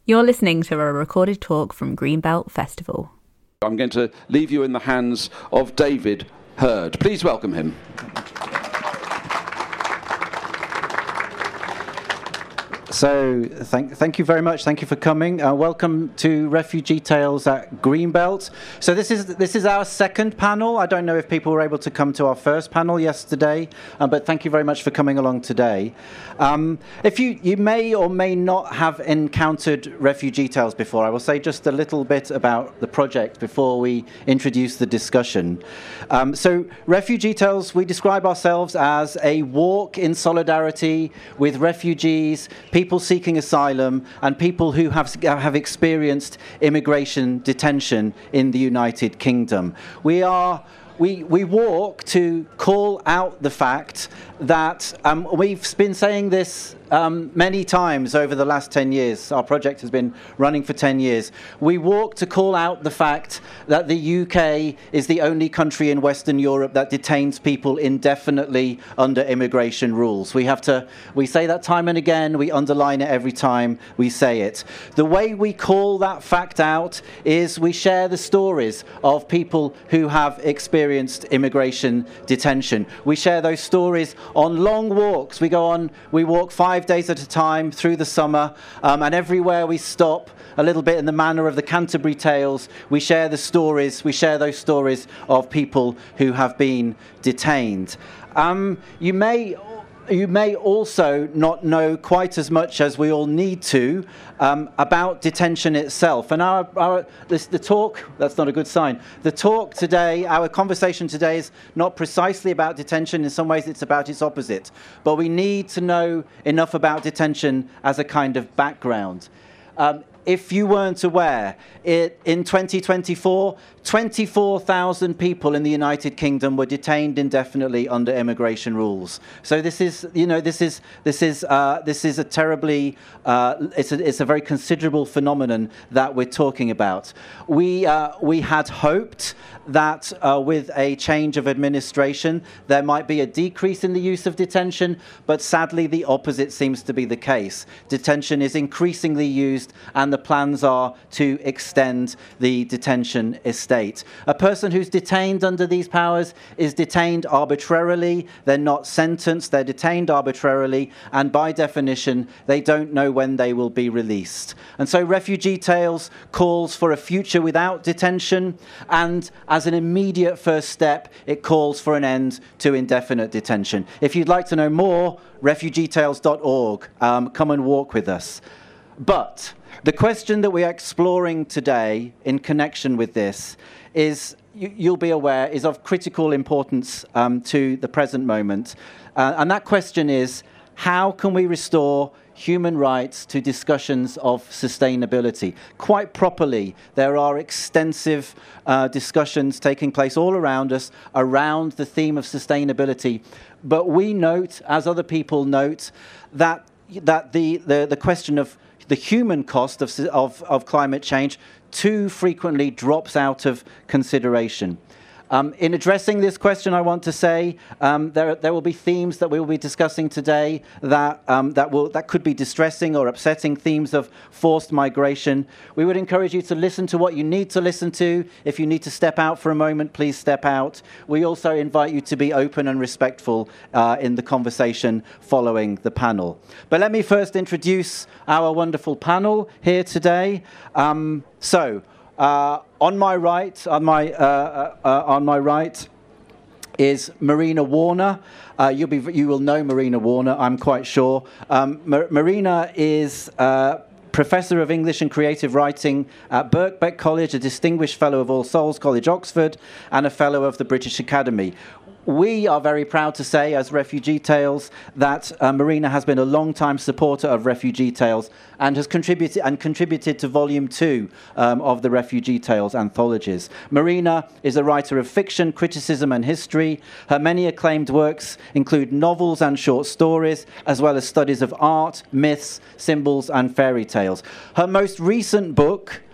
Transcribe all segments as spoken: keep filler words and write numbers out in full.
You're listening to a recorded talk from Greenbelt Festival. I'm going to leave you in the hands of David Hurd. Please welcome him. So, thank, thank you very much. Thank you for coming. Uh, welcome to Refugee Tales at Greenbelt. So this is this is our second panel. I don't know if people were able to come to our first panel yesterday, um, but thank you very much for coming along today. Um, if you, you may or may not have encountered Refugee Tales before, I will say just a little bit about the project before we introduce the discussion. Um, so Refugee Tales, we describe ourselves as a walk in solidarity with refugees, people seeking asylum, and people who have have experienced immigration detention in the United Kingdom. We are we we walk to call out the fact that um, we've been saying this um, many times over the last ten years. Our project has been running for ten years. We walk to call out the fact that the U K is the only country in Western Europe that detains people indefinitely under immigration rules. We have to, we say that time and again, we underline it every time we say it. The way we call that fact out is we share the stories of people who have experienced immigration detention. We share those stories on long walks. We go on, we walk five days at a time through the summer, um, and everywhere we stop, a little bit in the manner of the Canterbury Tales, we share the stories, we share those stories of people who have been detained. Um, you may You may also not know quite as much as we all need to um, about detention itself. And our, our this, the talk, that's not a good sign. The talk today, our conversation today is not precisely about detention. In some ways, it's about its opposite. But we need to know enough about detention as a kind of background. Um, If you weren't aware, it, in twenty twenty-four, twenty-four thousand people in the United Kingdom were detained indefinitely under immigration rules. So this is, you know, this is this is uh, this is a terribly, uh, it's a it's a very considerable phenomenon that we're talking about. We uh, we had hoped that uh, with a change of administration there might be a decrease in the use of detention, but sadly the opposite seems to be the case. Detention is increasingly used, and the plans are to extend the detention estate. A person who's detained under these powers is detained arbitrarily. They're not sentenced, they're detained arbitrarily, and by definition, they don't know when they will be released. And so Refugee Tales calls for a future without detention, and as an immediate first step, it calls for an end to indefinite detention. If you'd like to know more, refugee tales dot org. Um, come and walk with us. But the question that we are exploring today in connection with this is, you, you'll be aware, is of critical importance um, to the present moment. Uh, and that question is, how can we restore human rights to discussions of sustainability? Quite properly, there are extensive uh, discussions taking place all around us around the theme of sustainability. But we note, as other people note, that that the, the, the question of the human cost of, of, of climate change too frequently drops out of consideration. Um, in addressing this question, I want to say um, there, there will be themes that we will be discussing today that, um, that, will, that could be distressing or upsetting, themes of forced migration. We would encourage you to listen to what you need to listen to. If you need to step out for a moment, please step out. We also invite you to be open and respectful uh, in the conversation following the panel. But let me first introduce our wonderful panel here today. Um, so, Uh, on my right, on my uh, uh, uh, on my right, is Marina Warner. Uh, you'll be, you will know Marina Warner, I'm quite sure. Um, Mar- Marina is uh, Professor of English and Creative Writing at Birkbeck College, a Distinguished Fellow of All Souls College, Oxford, and a Fellow of the British Academy. We are very proud to say, as Refugee Tales, that uh, Marina has been a long-time supporter of Refugee Tales and has contributed and contributed to Volume Two um, of the Refugee Tales anthologies. Marina is a writer of fiction, criticism, and history. Her many acclaimed works include novels and short stories, as well as studies of art, myths, symbols, and fairy tales. Her most recent book,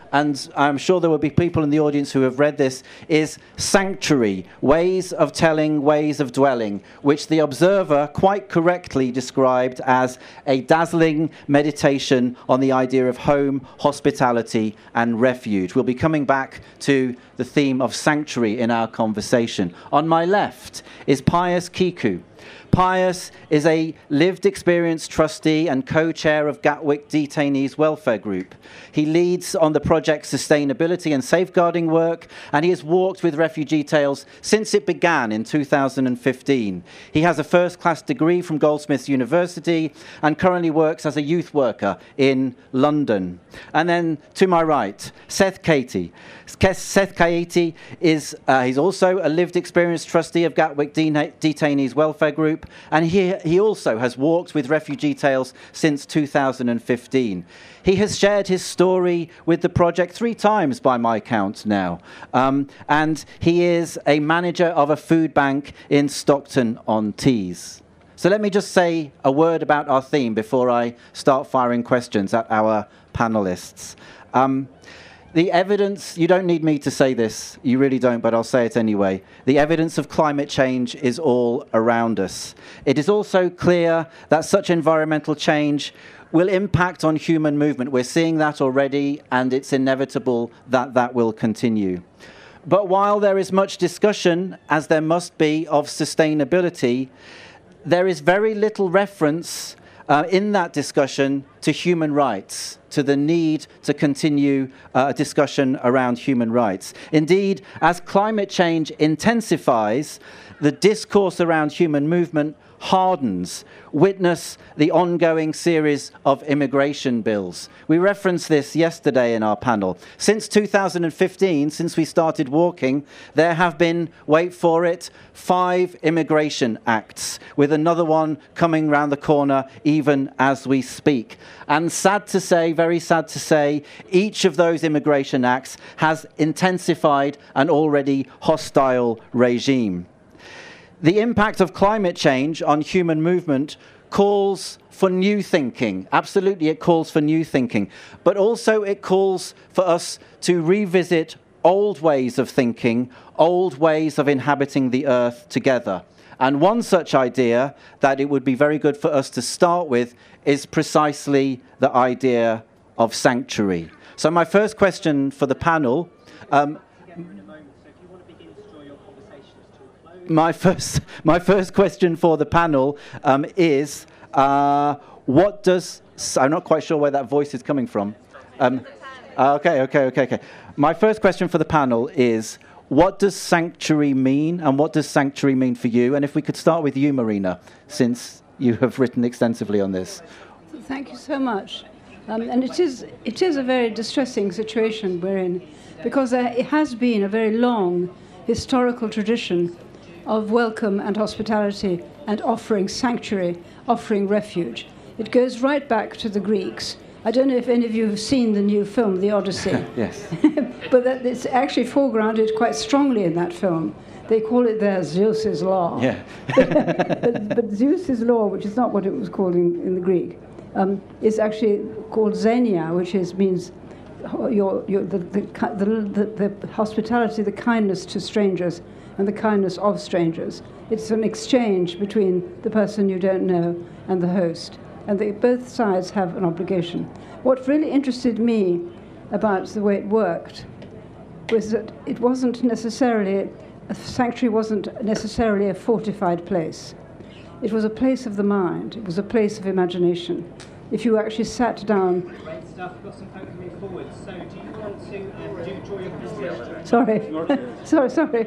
and I'm sure there will be people in the audience who have read this, is Sanctuary, Ways of Telling, Ways of Dwelling, which the Observer quite correctly described as a dazzling meditation on the idea of home, hospitality, and refuge. We'll be coming back to the theme of sanctuary in our conversation. On my left is Pius Kiku. Pius is a lived experience trustee and co-chair of Gatwick Detainees Welfare Group. He leads on the project's sustainability and safeguarding work, and he has walked with Refugee Tales since it began in two thousand fifteen. He has a first-class degree from Goldsmiths University and currently works as a youth worker in London. And then to my right, Seth Katie. Seth Katie is uh, he's also a lived experience trustee of Gatwick Detainees Welfare Group, and he, he also has walked with Refugee Tales since two thousand fifteen. He has shared his story with the project three times by my count now, um, and he is a manager of a food bank in Stockton-on-Tees. So let me just say a word about our theme before I start firing questions at our panelists. Um, The evidence, you don't need me to say this, you really don't, but I'll say it anyway. The evidence of climate change is all around us. It is also clear that such environmental change will impact on human movement. We're seeing that already, and it's inevitable that that will continue. But while there is much discussion, as there must be, of sustainability, there is very little reference Uh, in that discussion to human rights, to the need to continue uh, a discussion around human rights. Indeed, as climate change intensifies, the discourse around human movement hardens. Witness the ongoing series of immigration bills. We referenced this yesterday in our panel. Since two thousand fifteen, since we started walking, there have been, wait for it, five immigration acts, with another one coming round the corner even as we speak. And sad to say, very sad to say, each of those immigration acts has intensified an already hostile regime. The impact of climate change on human movement calls for new thinking. Absolutely, it calls for new thinking. But also it calls for us to revisit old ways of thinking, old ways of inhabiting the earth together. And one such idea that it would be very good for us to start with is precisely the idea of sanctuary. So my first question for the panel... Um, My first, my first question for the panel um, is, uh, what does... I'm not quite sure where that voice is coming from. Um, uh, okay, okay, okay, okay. My first question for the panel is, what does sanctuary mean, and what does sanctuary mean for you? And if we could start with you, Marina, since you have written extensively on this. Thank you so much. Um, and it is, it is a very distressing situation we're in, because uh, it has been a very long historical tradition of welcome and hospitality and offering sanctuary, offering refuge. It goes right back to the Greeks. I don't know if any of you have seen the new film, The Odyssey. Yes. But that it's actually foregrounded quite strongly in that film. They call it there Zeus's law. Yeah. but, but Zeus's law, which is not what it was called in, in the Greek, um, is actually called xenia, which is, means your, your, the, the, the, the, the hospitality, the kindness to strangers, and the kindness of strangers. It's an exchange between the person you don't know and the host, and they, both sides have an obligation. What really interested me about the way it worked was that it wasn't necessarily, a sanctuary wasn't necessarily a fortified place. It was a place of the mind. It was a place of imagination. If you actually sat down... Great stuff. Got some folks coming forward. So do you want to um, do draw your presentation? Sorry. sorry, sorry.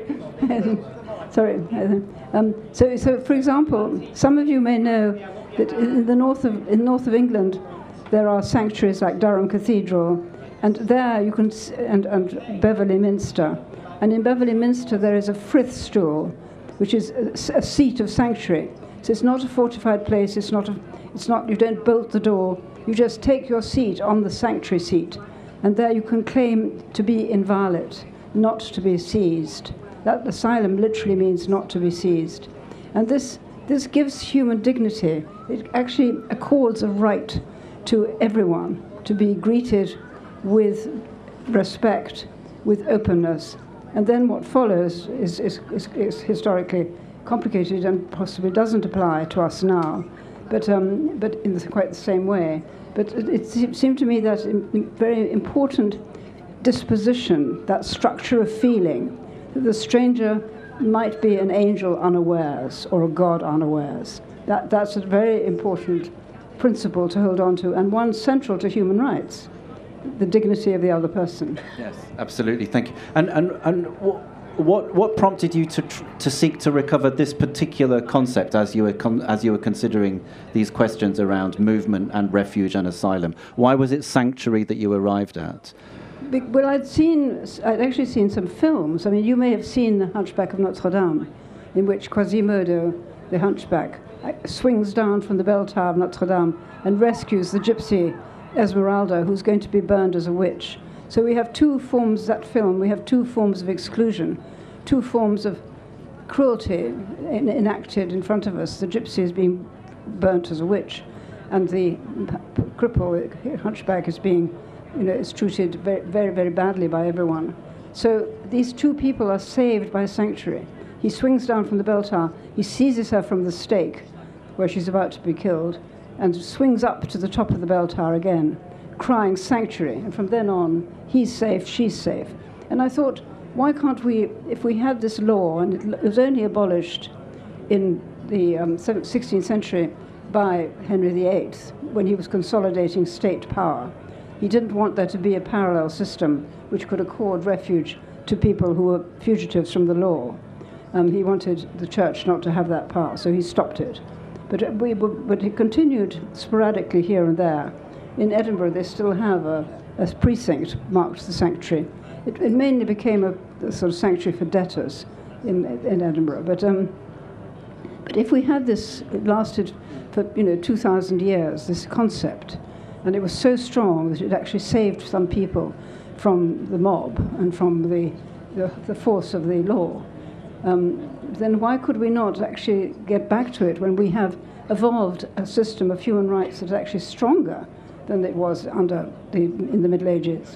sorry. Um, so, so, for example, some of you may know that in the north of, in north of England, there are sanctuaries like Durham Cathedral, and there you can, and, and Beverley Minster. And in Beverley Minster, there is a frith stool, which is a, a seat of sanctuary. So it's not a fortified place, it's not, a, it's not, you don't bolt the door, you just take your seat on the sanctuary seat, and there you can claim to be inviolate, not to be seized. That asylum literally means not to be seized. And this, this gives human dignity. It actually accords a right to everyone to be greeted with respect, with openness. And then what follows is, is, is, is historically complicated and possibly doesn't apply to us now, but, um, but in the, quite the same way. But it, it seemed to me that in, very important disposition, that structure of feeling, that the stranger might be an angel unawares or a god unawares. That, that's a very important principle to hold on to, and one central to human rights, the dignity of the other person. Yes, absolutely. Thank you. And and and what what, what prompted you to tr- to seek to recover this particular concept as you were con- as you were considering these questions around movement and refuge and asylum? Why was it sanctuary that you arrived at? Be- well, I'd seen, I'd actually seen some films. I mean, you may have seen The Hunchback of Notre Dame, in which Quasimodo, the hunchback, swings down from the bell tower of Notre Dame and rescues the gypsy Esmeralda, who's going to be burned as a witch. So we have two forms, that film, we have two forms of exclusion, two forms of cruelty in, enacted in front of us. The gypsy is being burnt as a witch, and the p- cripple, the hunchback, is being, you know, is treated very, very, very badly by everyone. So these two people are saved by sanctuary. He swings down from the bell tower, he seizes her from the stake, where she's about to be killed, and swings up to the top of the bell tower again, crying sanctuary. And from then on, he's safe, she's safe. And I thought, why can't we, if we had this law, and it was only abolished in the um, sixteenth century by Henry the Eighth, when he was consolidating state power. He didn't want there to be a parallel system which could accord refuge to people who were fugitives from the law. Um, he wanted the church not to have that power, so he stopped it. But we, but it continued sporadically here and there. In Edinburgh, they still have a, a precinct marked the sanctuary. It, it mainly became a, a sort of sanctuary for debtors in, in Edinburgh. But um, but if we had this, it lasted for you know two thousand years. This concept, and it was so strong that it actually saved some people from the mob and from the the, the force of the law. Um, then why could we not actually get back to it when we have evolved a system of human rights that is actually stronger than it was under the, in the Middle Ages?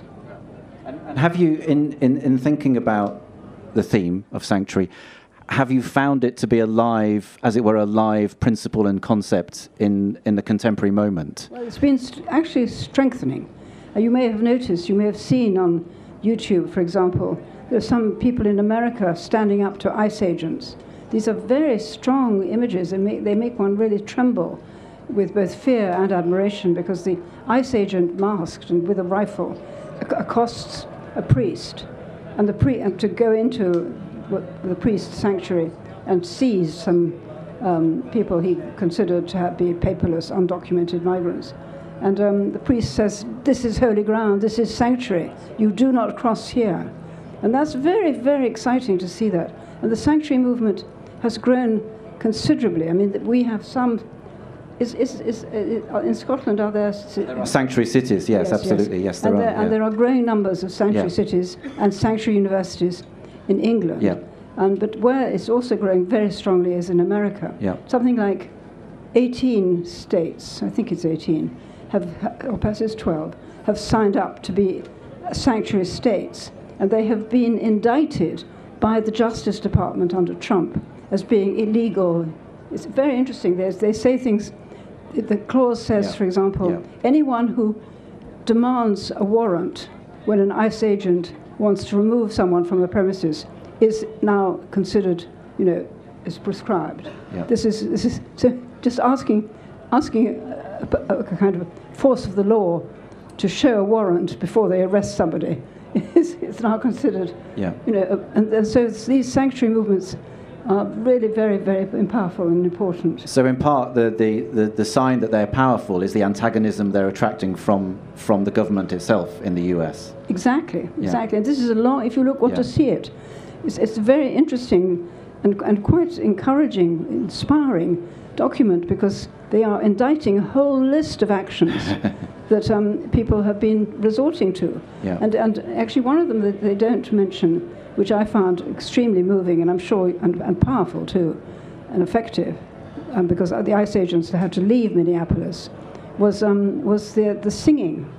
And have you, in, in, in thinking about the theme of sanctuary, have you found it to be a live, as it were, a live principle and concept in, in the contemporary moment? Well, it's been st- actually strengthening. Uh, you may have noticed, you may have seen on YouTube, for example, there's some people in America standing up to ICE agents. These are very strong images. They make, they make one really tremble with both fear and admiration, because the ICE agent, masked and with a rifle, accosts a priest, and the pri- and to go into what, the priest's sanctuary and seize some um, people he considered to have, be paperless, undocumented migrants. And um, the priest says, "This is holy ground, this is sanctuary. You do not cross here." And that's very, very exciting to see that. And the sanctuary movement has grown considerably. I mean, we have some... Is, is, is, uh, in Scotland, are there... There are sanctuary cities, yes, yes absolutely. Yes, yes there and are. There, yeah. And there are growing numbers of sanctuary yeah. cities and sanctuary universities in England. Yeah. Um, but where it's also growing very strongly is in America. Yeah. Something like eighteen states, I think it's eighteen, have, or perhaps it's twelve, have signed up to be sanctuary states. And they have been indicted by the Justice Department under Trump as being illegal. It's very interesting. There's, they say things, the clause says, yeah. for example, yeah. anyone who demands a warrant when an ICE agent wants to remove someone from the premises is now considered, you know, is prescribed. Yeah. This is this is so just asking, asking a, a, a kind of force of the law to show a warrant before they arrest somebody. It's, it's now considered, yeah. you know, and, and so these sanctuary movements are really very, very powerful and important. So in part, the, the, the, the sign that they're powerful is the antagonism they're attracting from, from the government itself in the U S. Exactly, yeah. exactly. And this is a long, if you look, want yeah. to see it, it's, it's a very interesting and, and quite encouraging, inspiring document, because they are indicting a whole list of actions that um, people have been resorting to. Yeah. And, and actually one of them that they don't mention, which I found extremely moving, and I'm sure, and, and powerful too, and effective, um, because the ICE agents had to leave Minneapolis, was um, was the, the singing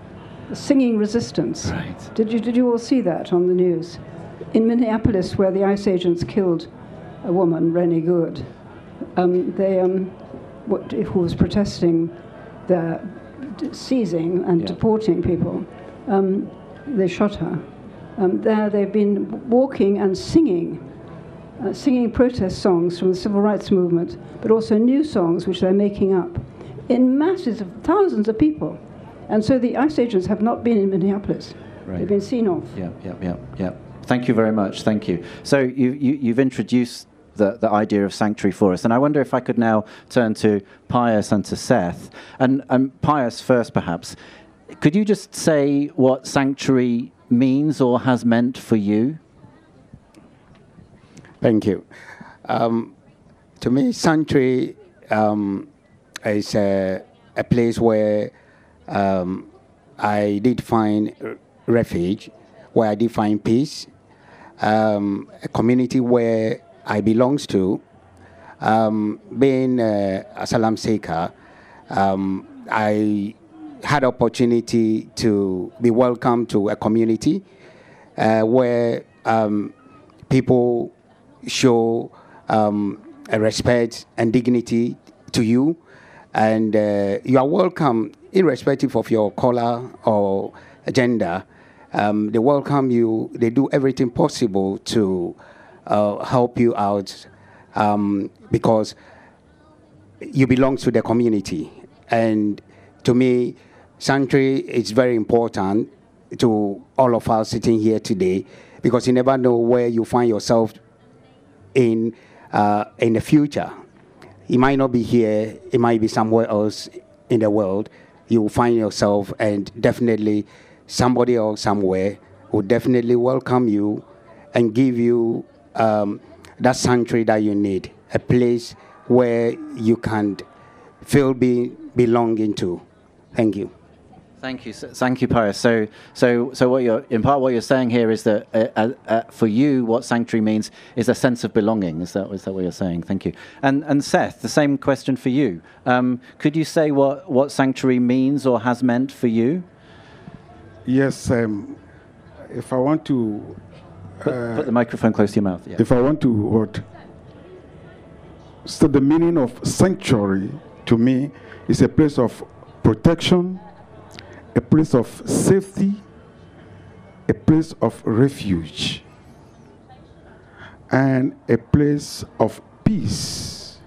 singing resistance. Right. Did you, did you all see that on the news? In Minneapolis, where the ICE agents killed a woman, Rennie Good, um, they, um, what, who was protesting the d- seizing and Yeah. deporting people, um, they shot her. Um, there they've been walking and singing, uh, singing protest songs from the civil rights movement, but also new songs which they're making up in masses of thousands of people. And so the ICE agents have not been in Minneapolis. Right. They've been seen off. Yeah, yeah, yeah, yeah. Thank you very much. Thank you. So you, you, you've introduced the, the idea of sanctuary for us, and I wonder if I could now turn to Pius and to Seth. And, and Pius first, perhaps. Could you just say what sanctuary means or has meant for you? Thank you. Um, to me, sanctuary um, is a, a place where um, I did find refuge, where I did find peace, um, a community where I belong to. Um, being uh, a asylum seeker, um, I had opportunity to be welcomed to a community uh, where um, people show um, a respect and dignity to you, and uh, you are welcome irrespective of your color or gender. Um, they welcome you. They do everything possible to uh, help you out um, because you belong to the community. And to me, sanctuary is very important to all of us sitting here today, because you never know where you find yourself in uh, in the future. You might not be here, it might be somewhere else in the world. You will find yourself, and definitely somebody else somewhere will definitely welcome you and give you um, that sanctuary that you need, a place where you can feel be, belonging to. Thank you. Thank you, thank you, Pius. So, so, so, what you're in part what you're saying here is that uh, uh, uh, for you, what sanctuary means is a sense of belonging. Is that is that what you're saying? Thank you. And and Seth, the same question for you. Um, could you say what what sanctuary means or has meant for you? Yes. Um, if I want to Put, uh, put the microphone close to your mouth. Yeah. if I want to what? So the meaning of sanctuary to me is a place of protection, a place of safety, a place of refuge, and a place of peace.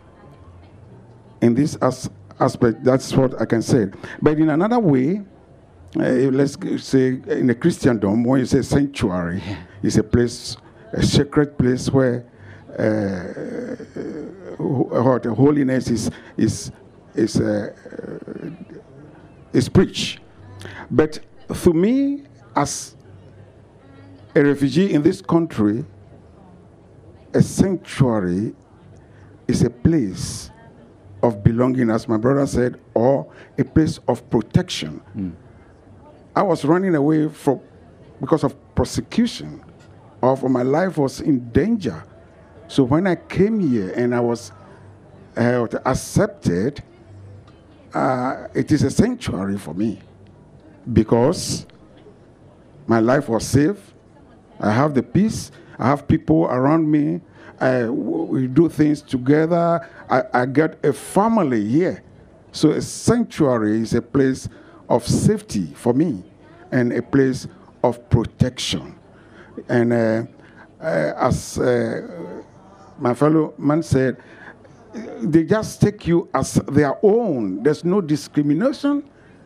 In this as- aspect, that's what I can say. But in another way, uh, let's say in the Christendom, when you say sanctuary, yeah. it's a place, a sacred place where uh, what holiness is is is uh, is preached. But for me, as a refugee in this country, a sanctuary is a place of belonging, as my brother said, or a place of protection. Mm. I was running away from because of persecution, or for my life was in danger. So when I came here and I was uh, accepted, uh, it is a sanctuary for me, because my life was safe. I have the peace. I have people around me. I, we do things together. I, I get a family here. So a sanctuary is a place of safety for me and a place of protection. And uh, uh, as uh, my fellow man said, they just take you as their own. There's no discrimination.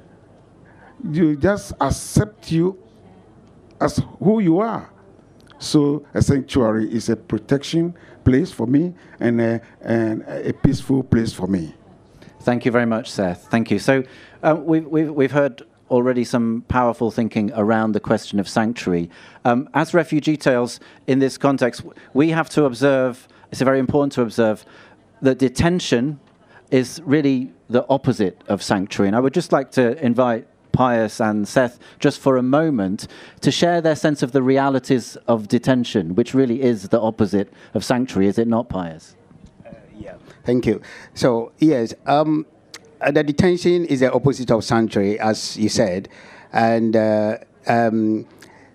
You just accept you as who you are. So a sanctuary is a protection place for me and a, and a peaceful place for me. Thank you very much, Seth. Thank you. So uh, we've, we've, we've heard already some powerful thinking around the question of sanctuary. Um, as Refugee Tales, in this context, we have to observe, it's very important to observe, that detention is really the opposite of sanctuary. And I would just like to invite Pius and Seth, just for a moment, to share their sense of the realities of detention, which really is the opposite of sanctuary, is it not, Pius? Uh, yeah, thank you. So, yes, um, the detention is the opposite of sanctuary, as you said. And uh, um,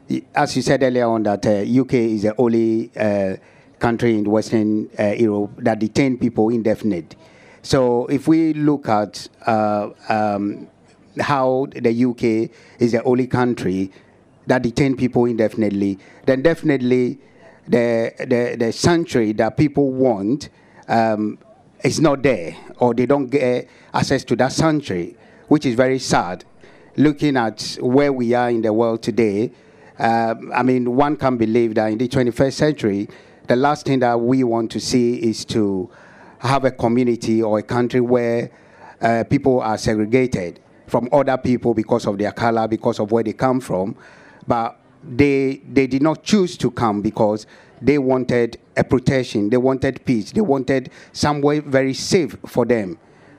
as you said earlier on, that uh, U K is the only uh, country in Western uh, Europe that detain people indefinite. So if we look at uh, um, how the U K is the only country that detain people indefinitely, then definitely the the, the sanctuary that people want um, is not there, or they don't get access to that sanctuary, which is very sad. Looking at where we are in the world today, uh, I mean, one can believe that in the twenty-first century, the last thing that we want to see is to have a community or a country where uh, people are segregated from other people because of their color, because of where they come from. But they they did not choose to come because they wanted a protection, they wanted peace, they wanted somewhere very safe for them.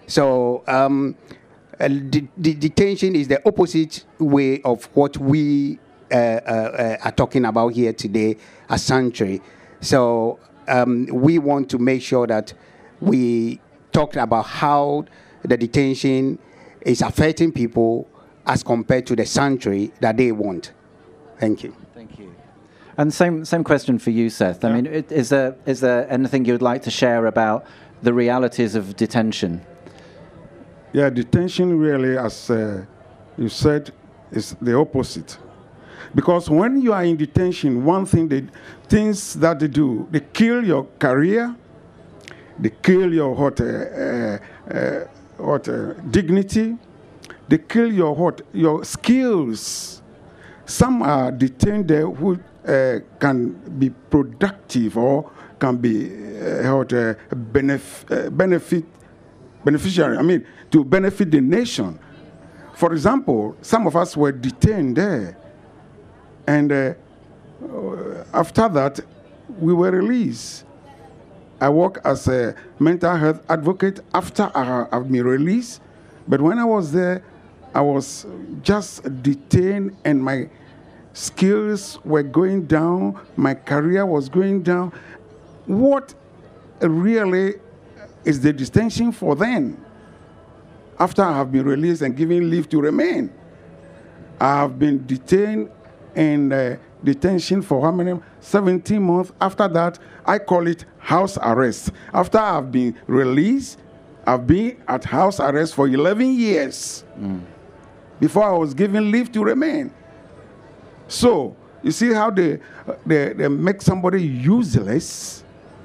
So um, uh, the, the detention is the opposite way of what we uh, uh, uh, are talking about here today as sanctuary. So um, we want to make sure that we talk about how the detention is affecting people as compared to the sanctuary that they want. Thank you. Thank you. And same same question for you, Seth. I Yeah. mean, it, is there is there anything you'd like to share about the realities of detention? Yeah, detention really, as uh, you said, is the opposite. Because when you are in detention, one thing, they, things that they do, they kill your career, they kill your what, uh, uh, uh, what uh, dignity, they kill your what, your skills. Some are detained there who uh, can be productive or can be uh, what, uh, benef- uh, benefit beneficiary. I mean, to benefit the nation. For example, some of us were detained there. And uh, after that, we were released. I work as a mental health advocate after I have been released. But when I was there, I was just detained and my skills were going down. My career was going down. What really is the distinction for them? After I have been released and given leave to remain, I have been detained in uh, detention for how many? seventeen months. After that, I call it house arrest. After I've been released, I've been at house arrest for eleven years mm. before I was given leave to remain. So, you see how they, they, they make somebody useless,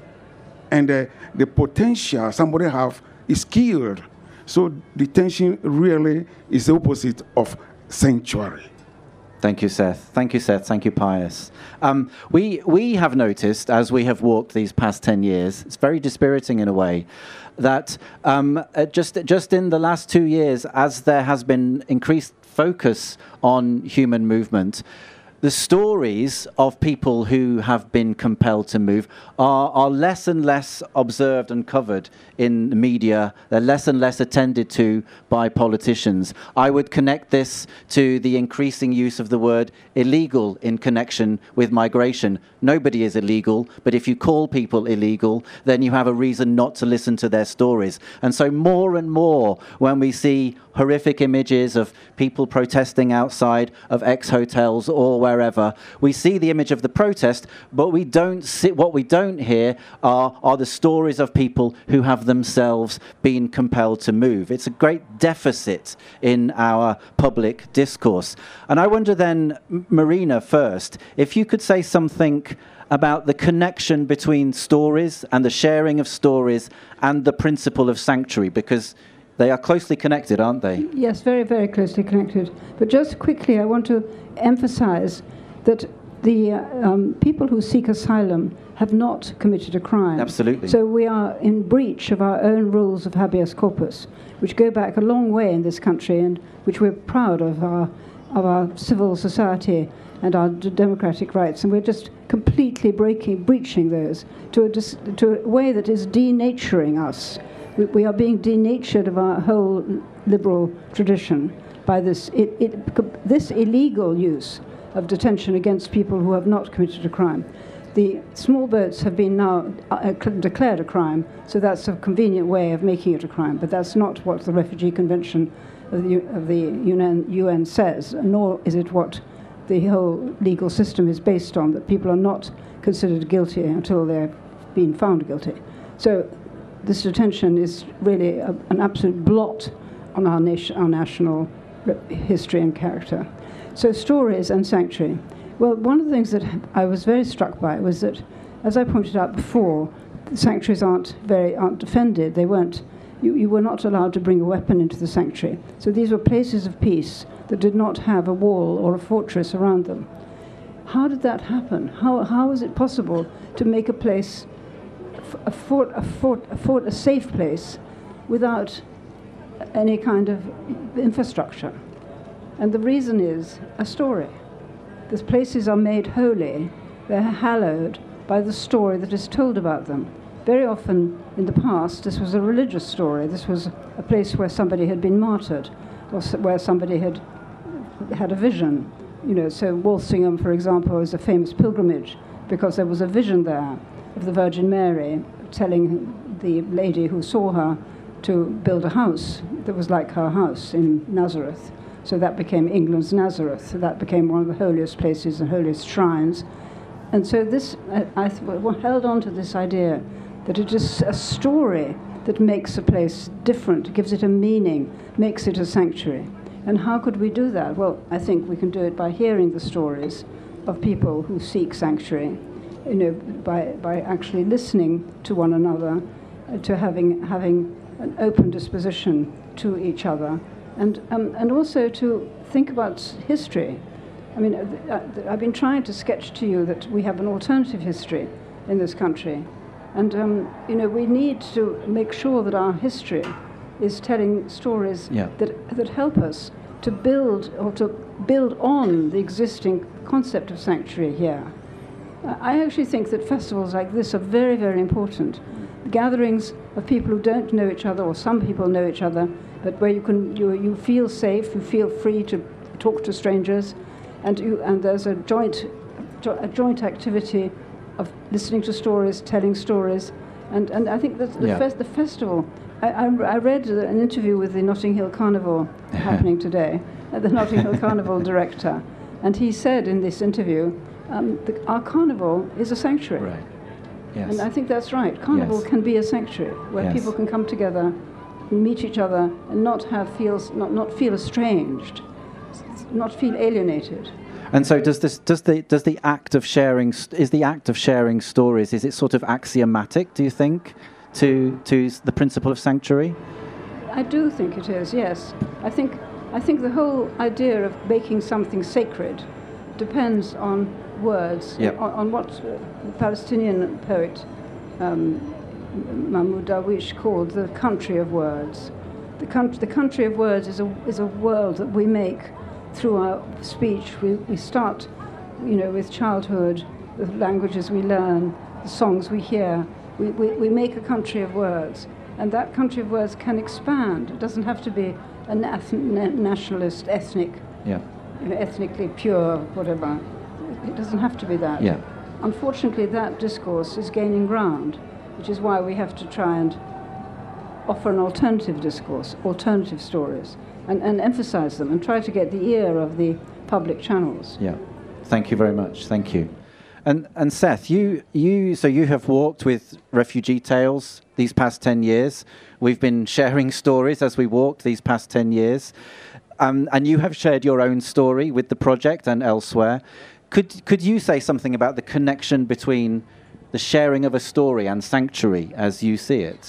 and uh, the potential somebody have is killed. So detention really is the opposite of sanctuary. Thank you, Seth. Thank you, Seth. Thank you, Pius. Um, we we have noticed, as we have walked these past ten years, it's very dispiriting in a way, that um, uh, just just in the last two years, as there has been increased focus on human movement, the stories of people who have been compelled to move are, are less and less observed and covered in the media. They're less and less attended to by politicians. I would connect this to the increasing use of the word illegal in connection with migration. Nobody is illegal, but if you call people illegal, then you have a reason not to listen to their stories. And so more and more, when we see horrific images of people protesting outside of ex-hotels or wherever, we see the image of the protest, but we don't see, what we don't hear are, are the stories of people who have themselves been compelled to move. It's a great deficit in our public discourse. And I wonder then, Marina first, if you could say something about the connection between stories and the sharing of stories and the principle of sanctuary, because they are closely connected, aren't they? Yes, very, very closely connected. But just quickly, I want to emphasize that the uh, um, people who seek asylum have not committed a crime. Absolutely. So we are in breach of our own rules of habeas corpus, which go back a long way in this country and which we're proud of our, of our civil society and our d- democratic rights. And we're just completely breaking, breaching those to a, dis- to a way that is denaturing us. We are being denatured of our whole liberal tradition by this it, it, this illegal use of detention against people who have not committed a crime. The small boats have been now uh, declared a crime, so that's a convenient way of making it a crime, but that's not what the Refugee Convention of the, U- of the U N, U N says, nor is it what the whole legal system is based on, that people are not considered guilty until they're been found guilty. So this detention is really a, an absolute blot on our, nation, our national history and character. So stories and sanctuary. Well, one of the things that I was very struck by was that, as I pointed out before, the sanctuaries aren't very aren't defended. They weren't. You, you were not allowed to bring a weapon into the sanctuary. So these were places of peace that did not have a wall or a fortress around them. How did that happen? How how is it possible to make a place, a fort, a fort, a fort, a safe place, without any kind of infrastructure? And the reason is a story. These places are made holy, they're hallowed by the story that is told about them. Very often in the past, this was a religious story. This was a place where somebody had been martyred, or where somebody had had a vision. You know, so Walsingham, for example, is a famous pilgrimage because there was a vision there of the Virgin Mary telling the lady who saw her to build a house that was like her house in Nazareth. So that became England's Nazareth. So that became one of the holiest places and holiest shrines. And so this, I, I th- held on to this idea that it is a story that makes a place different, gives it a meaning, makes it a sanctuary. And how could we do that? Well, I think we can do it by hearing the stories of people who seek sanctuary, you know, by, by actually listening to one another, uh, to having, having an open disposition to each other, and, um, and also to think about history. I mean, uh, I've been trying to sketch to you that we have an alternative history in this country. And, um, you know, we need to make sure that our history is telling stories yeah. that, that help us to build or to build on the existing concept of sanctuary here. I actually think that festivals like this are very, very important. Gatherings of people who don't know each other, or some people know each other, but where you can you, you feel safe, you feel free to talk to strangers, and you, and there's a joint a joint activity of listening to stories, telling stories, and, and I think that the, yeah. fest, the festival. I, I, I read an interview with the Notting Hill Carnival happening today, uh, the Notting Hill Carnival director, and he said in this interview, um, the, our carnival is a sanctuary. Right. Yes. And I think that's right. Carnival yes. can be a sanctuary where yes. people can come together, meet each other, and not have feels not, not feel estranged, not feel alienated. And so, does this does the does the act of sharing is the act of sharing stories, is it sort of axiomatic, do you think, to to the principle of sanctuary? I do think it is. Yes, I think I think the whole idea of making something sacred depends on words, yep. on, on what the Palestinian poet um, Mahmoud Darwish called the country of words. The country, the country of words is a is a world that we make through our speech. We we start, you know, with childhood, the languages we learn, the songs we hear. We, we, we make a country of words, and that country of words can expand. It doesn't have to be a na- nationalist, ethnic, yeah. you know, ethnically pure, whatever. It doesn't have to be that. Yeah. Unfortunately, that discourse is gaining ground, which is why we have to try and offer an alternative discourse, alternative stories, and, and emphasize them and try to get the ear of the public channels. Yeah. Thank you very much. Thank you. And and Seth, you you so you have walked with Refugee Tales these past ten years. We've been sharing stories as we walked these past ten years, um, and you have shared your own story with the project and elsewhere. Could could you say something about the connection between the sharing of a story and sanctuary as you see it?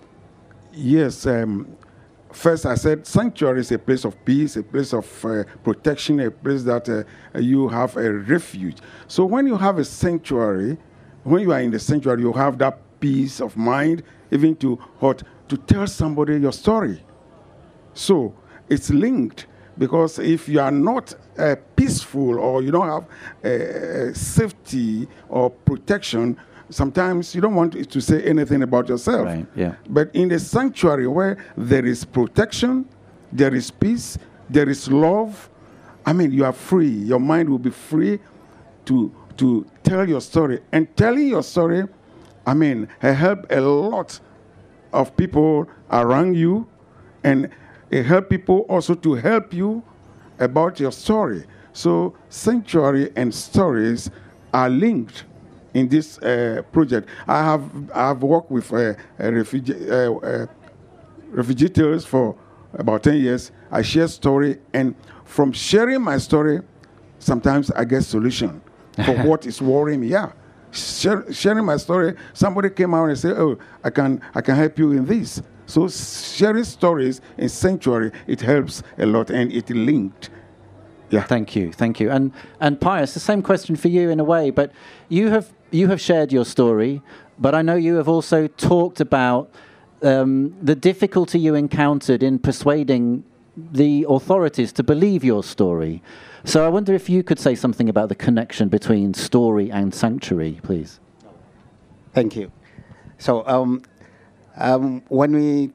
Yes. Um, First, I said sanctuary is a place of peace, a place of uh, protection, a place that uh, you have a refuge. So when you have a sanctuary, when you are in the sanctuary, you have that peace of mind, even to what to tell somebody your story. So it's linked, because if you are not uh, peaceful, or you don't have uh, safety or protection, sometimes you don't want to say anything about yourself. Right, yeah. But in the sanctuary where there is protection, there is peace, there is love, I mean, you are free. Your mind will be free to to tell your story. And telling your story, I mean, help a lot of people around you. And it helps people also to help you about your story. So sanctuary and stories are linked in this uh, project. I have I have worked with uh, a refugee uh, uh, refugees for about ten years. I share story, and from sharing my story, sometimes I get solution for what is worrying me. Yeah, Share, sharing my story, somebody came out and said, "Oh, I can I can help you in this." So sharing stories in sanctuary, it helps a lot, and it linked. Yeah. Thank you, thank you. And and Pius, the same question for you in a way, but you have you have shared your story, but I know you have also talked about um, the difficulty you encountered in persuading the authorities to believe your story. So I wonder if you could say something about the connection between story and sanctuary, please. Thank you. So um, um, when we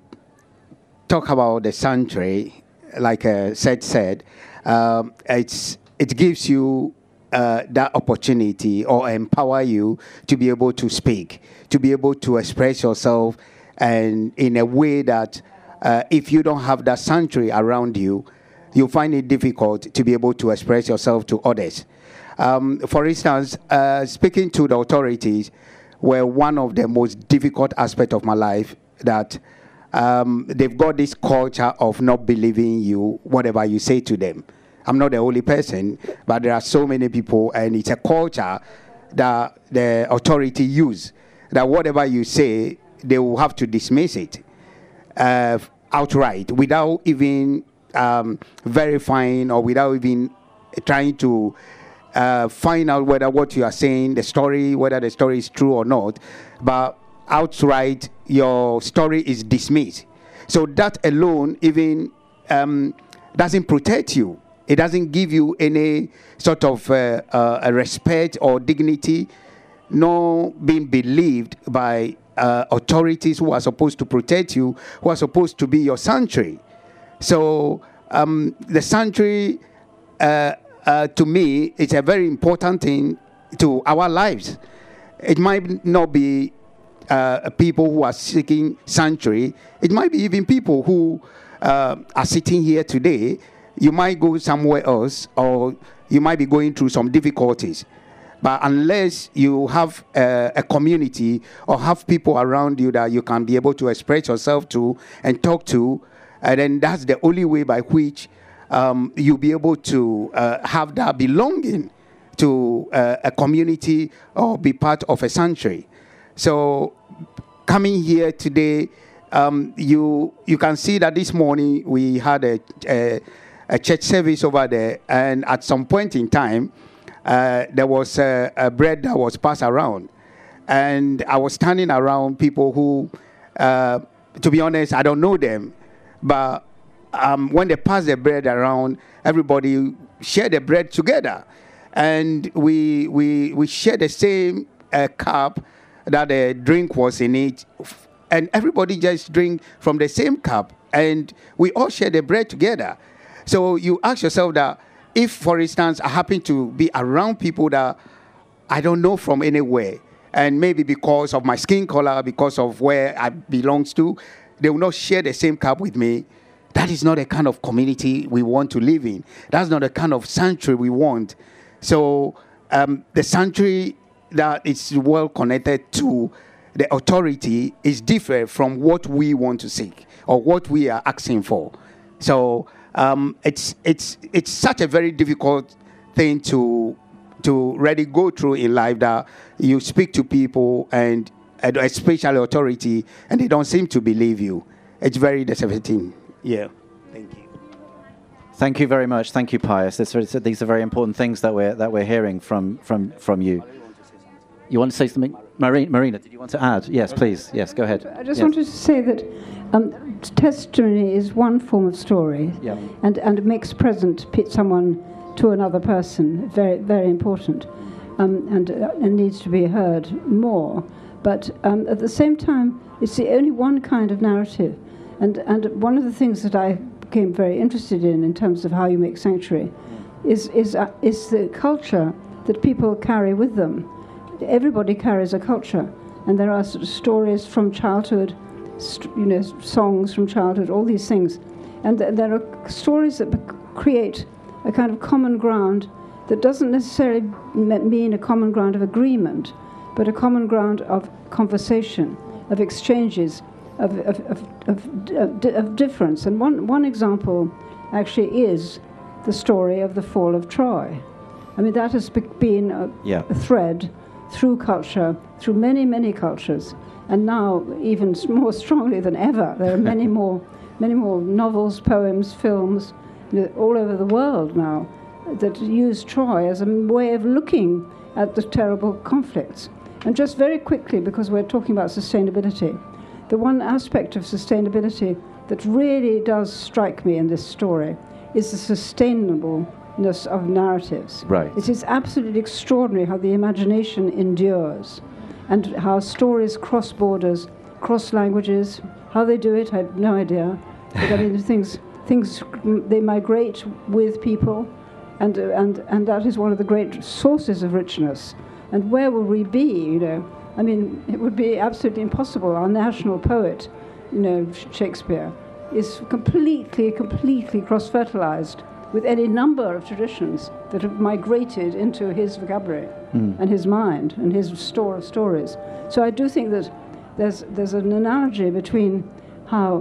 talk about the sanctuary, like uh, Seth said, um, it's it gives you uh, that opportunity or empower you to be able to speak, to be able to express yourself, and in a way that uh, if you don't have that sanctuary around you, you find it difficult to be able to express yourself to others. Um, for instance, uh, speaking to the authorities were one of the most difficult aspects of my life, that um, they've got this culture of not believing you, whatever you say to them. I'm not the only person, but there are so many people, and it's a culture that the authority use, that whatever you say, they will have to dismiss it uh, outright without even um, verifying or without even trying to uh, find out whether what you are saying, the story, whether the story is true or not, but outright your story is dismissed. So that alone even um, doesn't protect you. It doesn't give you any sort of uh, uh, a respect or dignity, nor being believed by uh, authorities who are supposed to protect you, who are supposed to be your sanctuary. So um, the sanctuary, uh, uh, to me, it's a very important thing to our lives. It might not be uh, people who are seeking sanctuary. It might be even people who uh, are sitting here today. You might go somewhere else, or you might be going through some difficulties. But unless you have uh, a community or have people around you that you can be able to express yourself to and talk to, and then that's the only way by which um, you'll be able to uh, have that belonging to uh, a community or be part of a sanctuary. So coming here today, um, you you can see that this morning we had a, a, a church service over there, and at some point in time, uh, there was a, a bread that was passed around. And I was standing around people who, uh, to be honest, I don't know them. But um, when they passed the bread around, everybody shared the bread together. And we we we shared the same uh, cup that the drink was in it. And everybody just drink from the same cup. And we all share the bread together. So you ask yourself that if, for instance, I happen to be around people that I don't know from anywhere, and maybe because of my skin color, because of where I belong to, they will not share the same cup with me. That is not the kind of community we want to live in. That's not the kind of sanctuary we want. So um, the sanctuary that is well connected to the authority is different from what we want to seek or what we are asking for. So um, it's it's it's such a very difficult thing to to really go through in life, that you speak to people and especially authority, and they don't seem to believe you. It's very deceptive. Yeah. Thank you. Thank you very much. Thank you, Pius. This, these are very important things that we're that we're hearing from from from you. You want to say something, Marina? Marina, did you want to add? Yes, please. Yes, go ahead. I just yes. wanted to say that um, testimony is one form of story, yeah. and and makes present pit someone to another person. Very very important, um, and uh, and needs to be heard more. But um, at the same time, it's the only one kind of narrative. And and one of the things that I became very interested in, in terms of how you make sanctuary, is is uh, is the culture that people carry with them. Everybody carries a culture, and there are sort of stories from childhood, st- you know, songs from childhood, all these things. And th- there are stories that bec- create a kind of common ground that doesn't necessarily m- mean a common ground of agreement, but a common ground of conversation, of exchanges, of, of, of, of, of, of difference. And one, one example actually is the story of the fall of Troy. I mean, that has be- been a, Yeah. a thread through culture, through many, many cultures, and now even s- more strongly than ever. There are many more, many more novels, poems, films, you know, all over the world now that use Troy as a m- way of looking at the terrible conflicts. And just very quickly, because we're talking about sustainability, the one aspect of sustainability that really does strike me in this story is the sustainableness of narratives. Right. It is absolutely extraordinary how the imagination endures and how stories cross borders, cross languages. How they do it, I have no idea. But I mean, the things, things, they migrate with people, and, uh, and, and that is one of the great sources of richness. And where will we be, you know? I mean, it would be absolutely impossible. Our national poet, you know, Shakespeare, is completely, completely cross-fertilized with any number of traditions that have migrated into his vocabulary Mm. and his mind and his store of stories. So I do think that there's, there's an analogy between how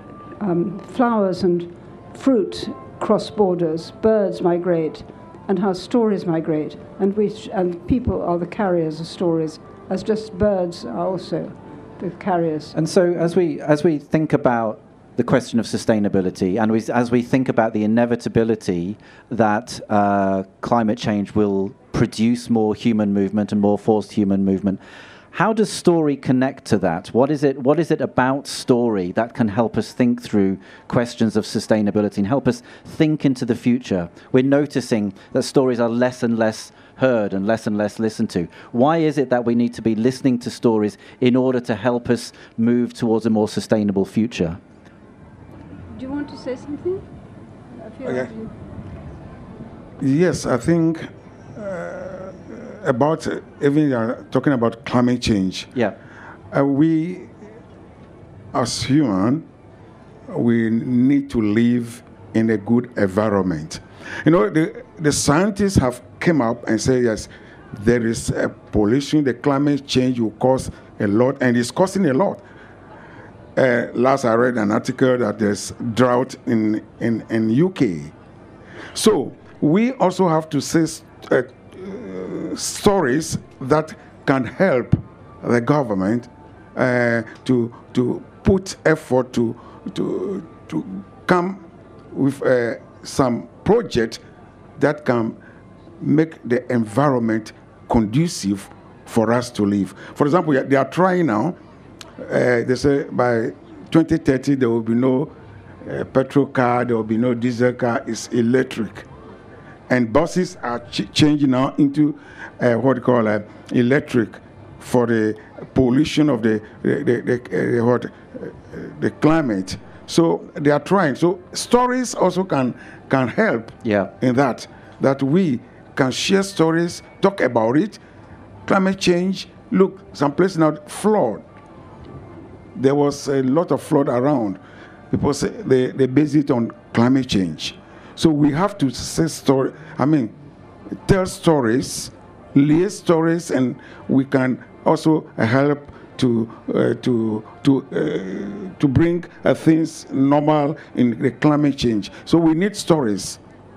um, flowers and fruit cross borders, birds migrate, and how stories migrate, and we sh- and people are the carriers of stories, as just birds are also the carriers. And so, as we as we think about the question of sustainability, and we, as we think about the inevitability that uh, climate change will produce more human movement and more forced human movement, how does story connect to that? What is it? What is it about story that can help us think through questions of sustainability and help us think into the future? We're noticing that stories are less and less heard and less and less listened to. Why is it that we need to be listening to stories in order to help us move towards a more sustainable future? Do you want to say something? I feel Okay. like you- Yes, I think uh, about uh, even uh, talking about climate change. Yeah. Uh, we, as human, we need to live in a good environment. You know, the, the scientists have come up and said, yes, there is a pollution, the climate change will cause a lot, and it's causing a lot. Uh, last I read an article that there's drought in, in, in U K. So we also have to say uh, uh, stories that can help the government uh, to to put effort to to to come with uh, some project that can make the environment conducive for us to live. For example, they are trying now. Uh, they say by twenty thirty there will be no uh, petrol car, there will be no diesel car. It's electric. And buses are ch- changing now into uh, what you call uh, electric for the pollution of the the, the, the, uh, what, uh, the climate. So they are trying. So stories also can can help Yeah. in that that we can share stories, talk about it. Climate change. Look, some places now flood. There was a lot of flood around. People say they, they base it on climate change. So we have to say story. I mean, tell stories, lay stories, and we can also help to uh, to to uh, to bring uh, things normal in the climate change. So we need stories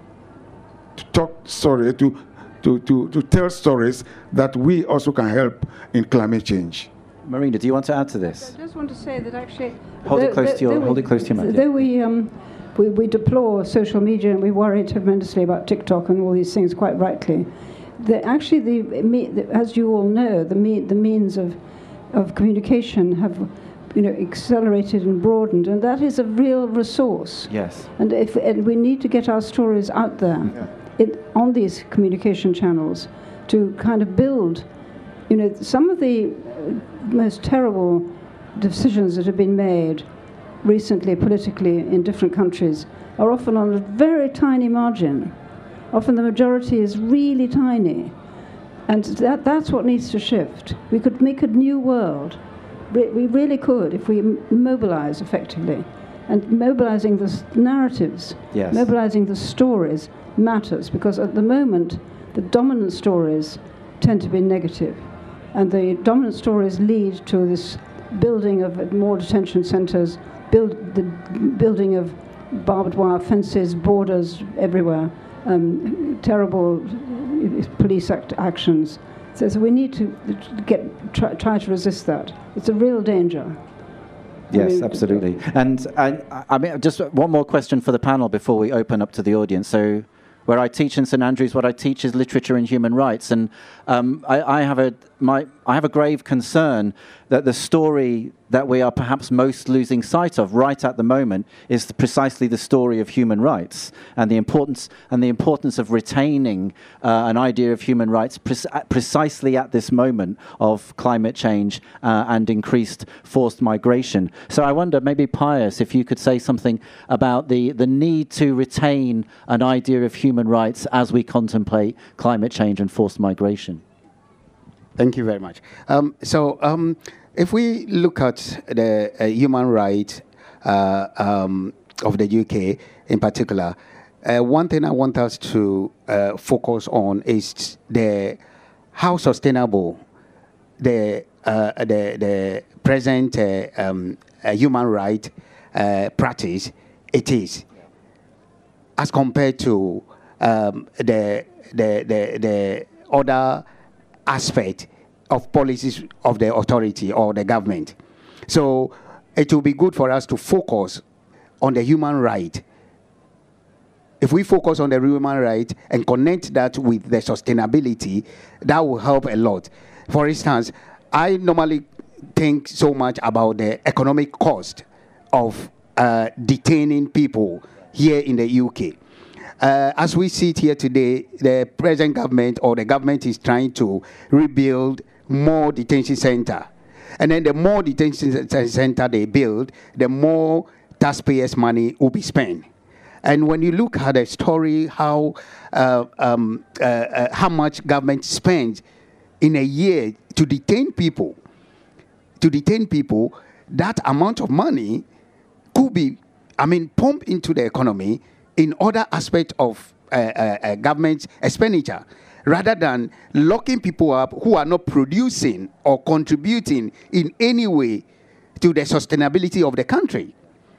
to talk story to to to to tell stories that we also can help in climate change. Marina, do you want to add to this? I just want to say that actually... Hold it though- close though- to your- though hold we- it close to your mouth, yeah. Though we, um, we, we deplore social media and we worry tremendously about TikTok and all these things, quite rightly, the, actually, the, me- the, as you all know, the, me, the means of, of communication have you know, accelerated and broadened, and that is a real resource. Yes. And, if, and we need to get our stories out there it, on these communication channels to kind of build, you know, some of the uh, most terrible decisions that have been made recently politically in different countries are often on a very tiny margin. Often the majority is really tiny. And that, that's what needs to shift. We could make a new world. Re- we really could if we m- mobilize effectively. And mobilizing the s- narratives, Yes. mobilizing the stories matters, because at the moment, the dominant stories tend to be negative. And the dominant stories lead to this building of more detention centers, build, the building of barbed wire fences, borders everywhere, um, terrible police act actions. So, so we need to get try, try to resist that. It's a real danger. Yes, I mean, absolutely. And I, I mean, just one more question for the panel before we open up to the audience. So, where I teach in St Andrews, what I teach is literature and human rights, and um, I, I have a my I have a grave concern that the story that we are perhaps most losing sight of right at the moment is precisely the story of human rights and the importance and the importance of retaining uh, an idea of human rights pre- precisely at this moment of climate change uh, and increased forced migration. So I wonder, maybe Pius, if you could say something about the, the need to retain an idea of human rights as we contemplate climate change and forced migration. Thank you very much. Um, so, um, if we look at the uh, human rights uh, um, of the U K in particular, uh, one thing I want us to uh, focus on is the how sustainable the uh, the, the present uh, um, uh, human right uh, practice it is, as compared to um, the, the the the other aspect of policies of the authority or the government. So it will be good for us to focus on the human right. If we focus on the human right and connect that with the sustainability, that will help a lot. For instance, I normally think so much about the economic cost of uh, detaining people here in the U K. Uh, as we see it here today, the present government or the government is trying to rebuild more detention center. And then the more detention center they build, the more taxpayers' money will be spent. And when you look at the story, how uh, um, uh, uh, how much government spends in a year to detain people, to detain people, that amount of money could be, I mean, pumped into the economy in other aspects of uh, uh, uh, government expenditure, rather than locking people up who are not producing or contributing in any way to the sustainability of the country.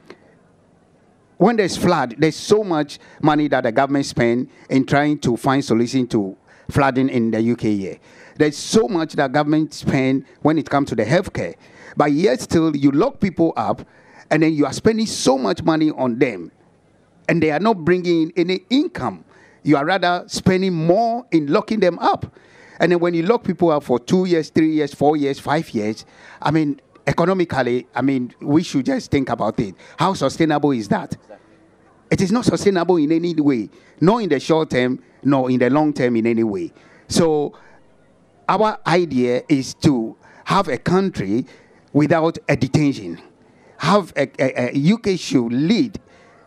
When there's flood, there's so much money that the government spends in trying to find solution to flooding in the U K here. There's so much that government spends when it comes to the healthcare. But yet still, you lock people up, and then you are spending so much money on them, and they are not bringing in any income. You are rather spending more in locking them up. And then when you lock people up for two years, three years, four years, five years, I mean, economically, I mean, we should just think about it. How sustainable is that? Exactly. It is not sustainable in any way, nor in the short term, nor in the long term in any way. So our idea is to have a country without a detention. Have a, a, a U K should lead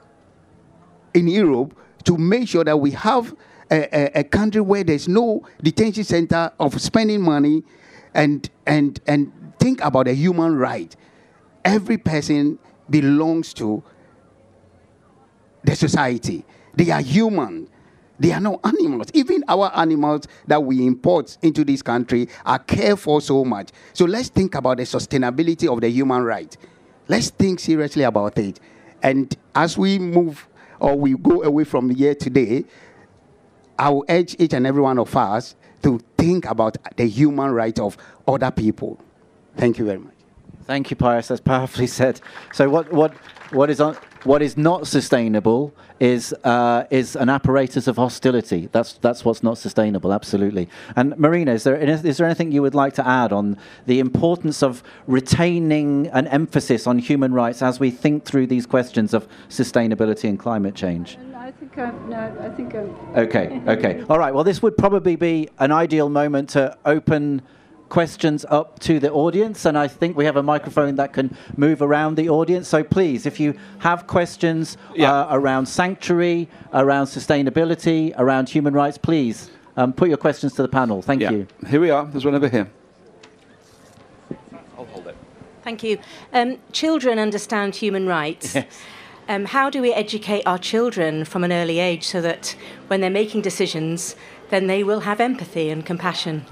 in Europe to make sure that we have a, a, a country where there's no detention center of spending money, and and and think about a human right. Every person belongs to the society. They are human. They are not animals. Even our animals that we import into this country are cared for so much. So let's think about the sustainability of the human right. Let's think seriously about it. And as we move or we go away from here today, I will urge each and every one of us to think about the human right of other people. Thank you very much. Thank you, Pius. That's powerfully said. So what what what is on, what is not sustainable is uh, is an apparatus of hostility. That's that's what's not sustainable. Absolutely. And Marina, is there is there anything you would like to add on the importance of retaining an emphasis on human rights as we think through these questions of sustainability and climate change? I think I'm, no, I think I'm... Okay, okay. All right, well, this would probably be an ideal moment to open questions up to the audience, and I think we have a microphone that can move around the audience. So please, if you have questions yeah. uh, around sanctuary, around sustainability, around human rights, please um, put your questions to the panel. Thank yeah. you. Here we are. There's one over here. I'll hold it. Thank Thank you. Um, children understand human rights. Yes. Um, how do we educate our children from an early age so that when they're making decisions, then they will have empathy and compassion?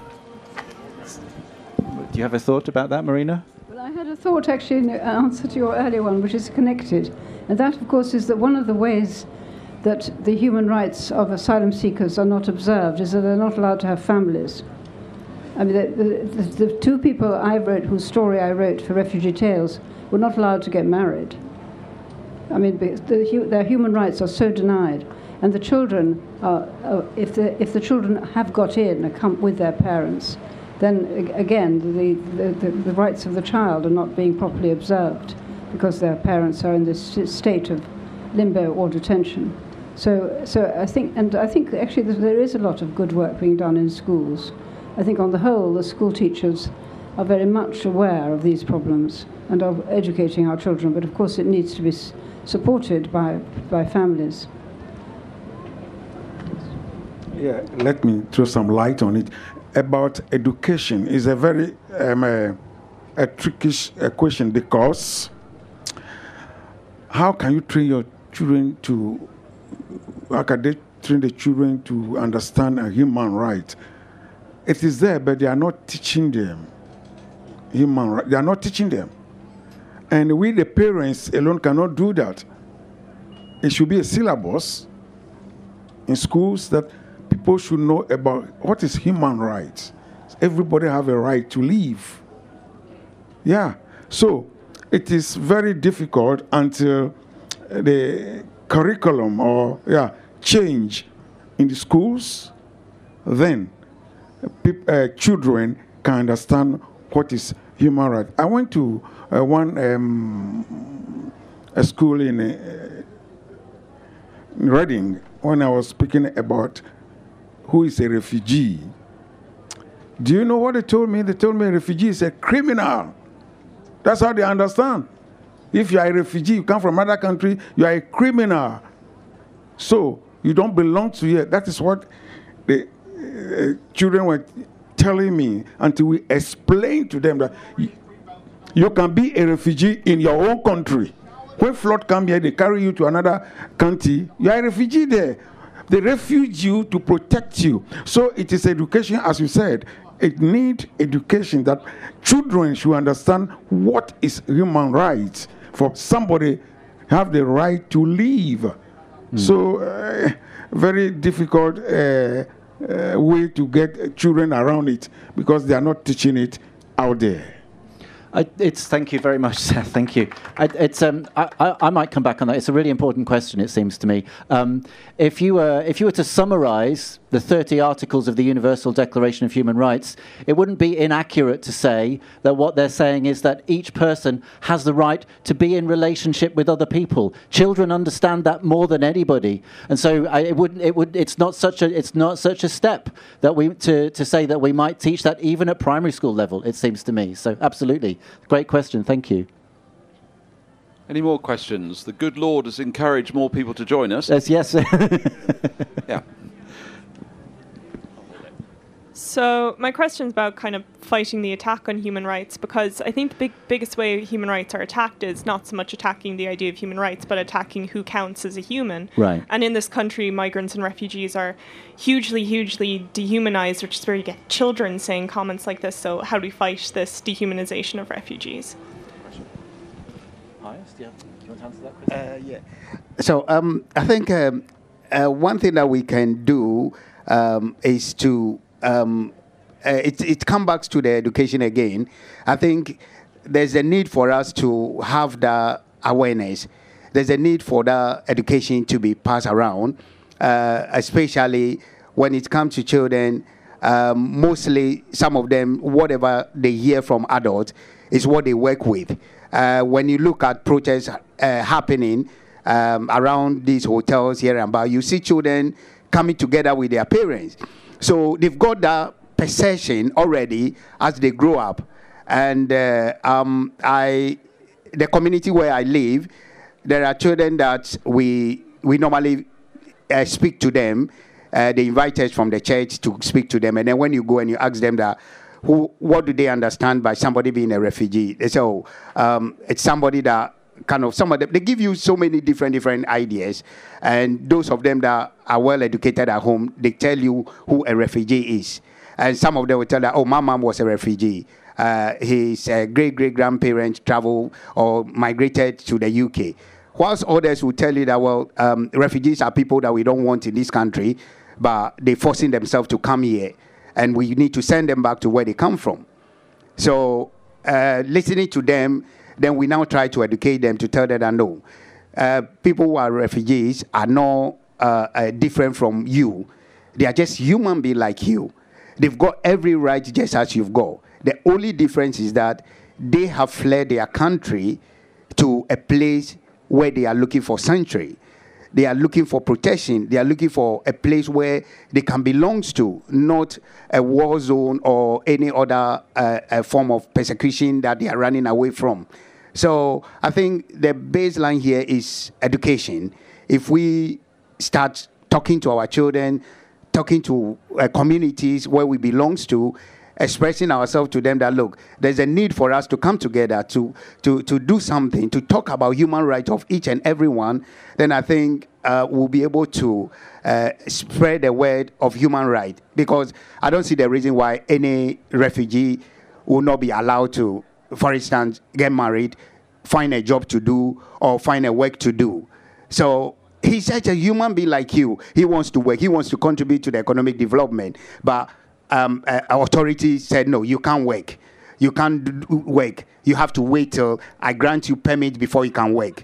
Do you have a thought about that, Marina? Well, I had a thought actually in answer to your earlier one, which is connected. And that, of course, is that one of the ways that the human rights of asylum seekers are not observed is that they're not allowed to have families. I mean, the, the, the two people I wrote, whose story I wrote for Refugee Tales, were not allowed to get married. I mean, the, their human rights are so denied. And the children, are, uh, if, the, if the children have got in and come with their parents, then again, the, the, the, the rights of the child are not being properly observed because their parents are in this state of limbo or detention. So, so I think, and I think actually there is a lot of good work being done in schools. I think on the whole, the school teachers are very much aware of these problems and of educating our children, but of course it needs to be s- supported by, by families. Yeah, let me throw some light on it. About education is a very um, a, a tricky uh, question, because how can you train your children to, how can they train the children to understand a human right? It is there, but they are not teaching them human right. They are not teaching them. And we, the parents alone, cannot do that. It should be a syllabus in schools that people should know about what is human rights. Everybody have a right to live. Yeah. So it is very difficult until the curriculum or yeah change in the schools. Then pe- uh, children can understand what is human rights. I went to uh, one um, a school in, uh, in Reading when I was speaking about who is a refugee. Do you know what they told me? They told me a refugee is a criminal. That's how they understand. If you are a refugee, you come from another country, you are a criminal. So you don't belong to here. That is what the uh, children were telling me until we explained to them that you, you can be a refugee in your own country. When flood come here, they carry you to another country. You are a refugee there. They refuge you to protect you. So it is education, as you said. It needs education that children should understand what is human rights. For somebody have the right to live. Mm. So uh, very difficult uh, uh, way to get children around it because they are not teaching it out there. I, it's thank you very much, Seth. Thank you. I, it's um, I, I, I might come back on that. It's a really important question, it seems to me. Um, if you were if you were to summarise the thirty articles of the Universal Declaration of Human Rights, it wouldn't be inaccurate to say that what they're saying is that each person has the right to be in relationship with other people. Children understand that more than anybody, and so I, it wouldn't. It would. It's not such a. It's not such a step that we to to say that we might teach that even at primary school level. It seems to me. So absolutely. Great question, thank you. Any more questions? The good Lord has encouraged more people to join us. Yes, yes. Yeah. So my question is about kind of fighting the attack on human rights, because I think the big, biggest way human rights are attacked is not so much attacking the idea of human rights, but attacking who counts as a human. Right. And in this country, migrants and refugees are hugely, hugely dehumanized, which is where you get children saying comments like this. So how do we fight this dehumanization of refugees? Hi, do you want to answer that question? Uh, yeah. So um, I think um, uh, one thing that we can do um, is to Um, uh, it it comes back to the education again. I think there's a need for us to have the awareness. There's a need for the education to be passed around, uh, especially when it comes to children. Um, mostly, some of them, whatever they hear from adults is what they work with. Uh, when you look at protests uh, happening um, around these hotels here and about, you see children coming together with their parents. So they've got that perception already as they grow up. And uh, um, I, the community where I live, there are children that we we normally uh, speak to them. Uh, they invite us from the church to speak to them. And then when you go and you ask them that, who, what do they understand by somebody being a refugee? They say, oh, um, it's somebody that kind of, some of them, they give you so many different, different ideas. And those of them that are well educated at home, they tell you who a refugee is. And some of them will tell you, oh, my mom was a refugee. Uh, his uh, great-great-grandparents traveled or migrated to the U K. Whilst others will tell you that, well, um, refugees are people that we don't want in this country, but they're forcing themselves to come here, and we need to send them back to where they come from. So uh, listening to them, then we now try to educate them to tell them that, no, uh, people who are refugees are not uh, uh, different from you. They are just human beings like you. They've got every right just as you've got. The only difference is that they have fled their country to a place where they are looking for sanctuary. They are looking for protection. They are looking for a place where they can belong to, not a war zone or any other uh, a form of persecution that they are running away from. So I think the baseline here is education. If we start talking to our children, talking to uh, communities where we belong to, expressing ourselves to them that, look, there's a need for us to come together to, to, to do something, to talk about human rights of each and every one, then I think uh, we'll be able to uh, spread the word of human rights. Because I don't see the reason why any refugee will not be allowed to, for instance, get married, find a job to do, or find a work to do. So he's such a human being like you. He wants to work. He wants to contribute to the economic development. But Um, uh, our authorities said, no, you can't work. You can't do work. You have to wait till I grant you permit before you can work.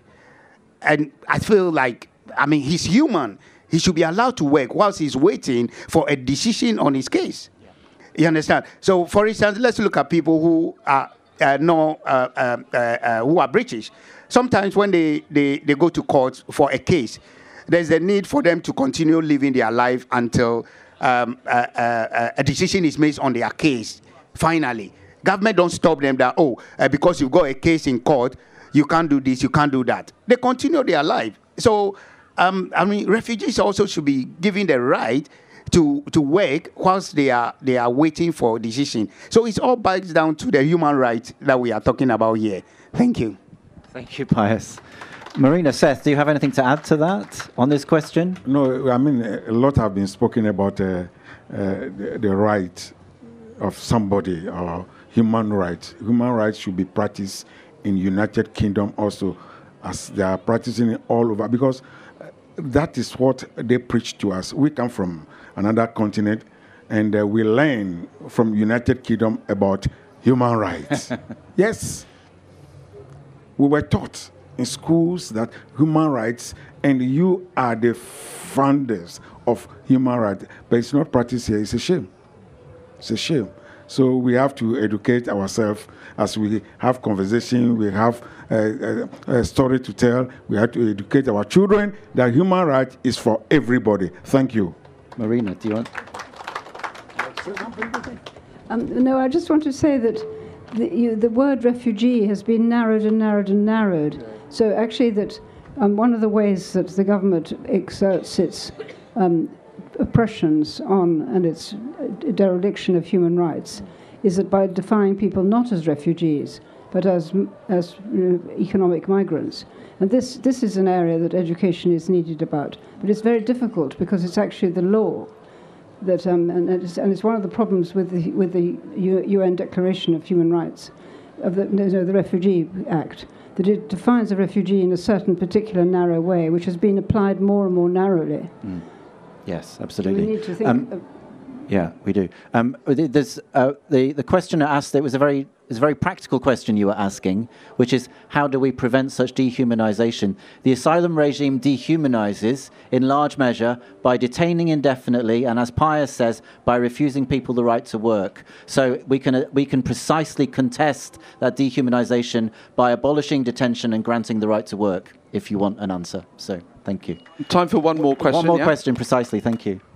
And I feel like, I mean, he's human. He should be allowed to work whilst he's waiting for a decision on his case. Yeah. You understand? So, for instance, let's look at people who are uh, no, uh, uh, uh, uh, who are British. Sometimes when they, they, they go to court for a case, there's a need for them to continue living their life until Um, uh, uh, a decision is made on their case. Finally, government don't stop them that, oh, uh, because you've got a case in court, you can't do this, you can't do that. They continue their life. So, um, I mean, refugees also should be given the right to to work whilst they are they are waiting for a decision. So it all boils down to the human rights that we are talking about here. Thank you. Thank you, Pius. Marina, Seth, do you have anything to add to that on this question? No, I mean, a lot have been spoken about uh, uh, the, the right of somebody or human rights. Human rights should be practiced in United Kingdom also, as they are practicing it all over, because that is what they preach to us. We come from another continent, and uh, we learn from United Kingdom about human rights. Yes, we were taught in schools that human rights, and you are the founders of human rights. But it's not practiced here. It's a shame. It's a shame. So we have to educate ourselves as we have conversation, we have a, a, a story to tell. We have to educate our children that human rights is for everybody. Thank you. Marina, do you want? Um, no, I just want to say that the, you, the word refugee has been narrowed and narrowed and narrowed. So actually that um, one of the ways that the government exerts its um, oppressions on and its dereliction of human rights is that by defining people not as refugees, but as as you know, economic migrants. And this, this is an area that education is needed about. But it's very difficult because it's actually the law that, um, and, it's, and it's one of the problems with the, with the U N Declaration of Human Rights, of the, no, the Refugee Act, that it defines a refugee in a certain particular narrow way, which has been applied more and more narrowly. Mm. Yes, absolutely. So we need to think um, of yeah, we do. Um, there's, uh, the, the questioner asked, it was a very, it was a very practical question you were asking, which is, how do we prevent such dehumanization? The asylum regime dehumanizes, in large measure, by detaining indefinitely, and as Pius says, by refusing people the right to work. So we can, uh, we can precisely contest that dehumanization by abolishing detention and granting the right to work, if you want an answer. So, thank you. Time for one more question. One more yeah? question, precisely, thank you.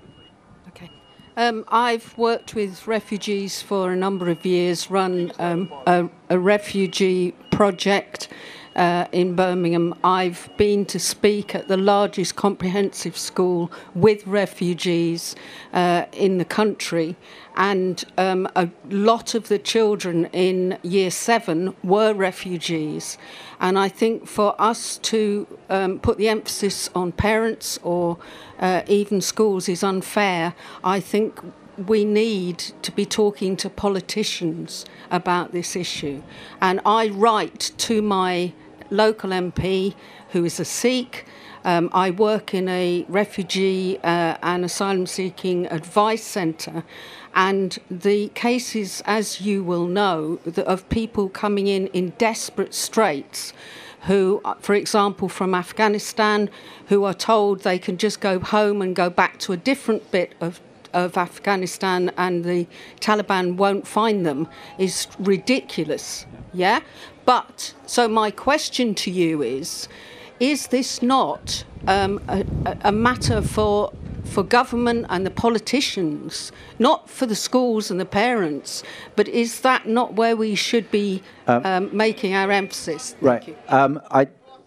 Um, I've worked with refugees for a number of years, run um, a, a refugee project, uh, in Birmingham, I've been to speak at the largest comprehensive school with refugees uh, in the country. And um, a lot of the children in year seven were refugees. And I think for us to um, put the emphasis on parents or uh, even schools is unfair. I think we need to be talking to politicians about this issue. And I write to my local M P, who is a Sikh. Um, I work in a refugee uh, and asylum-seeking advice centre, and the cases, as you will know, the, of people coming in in desperate straits, who, for example, from Afghanistan, who are told they can just go home and go back to a different bit of of Afghanistan and the Taliban won't find them, is ridiculous. Yeah? But, so my question to you is, is this not um, a, a matter for for government and the politicians, not for the schools and the parents, but is that not where we should be um, um, making our emphasis? Thank right. you. Um, I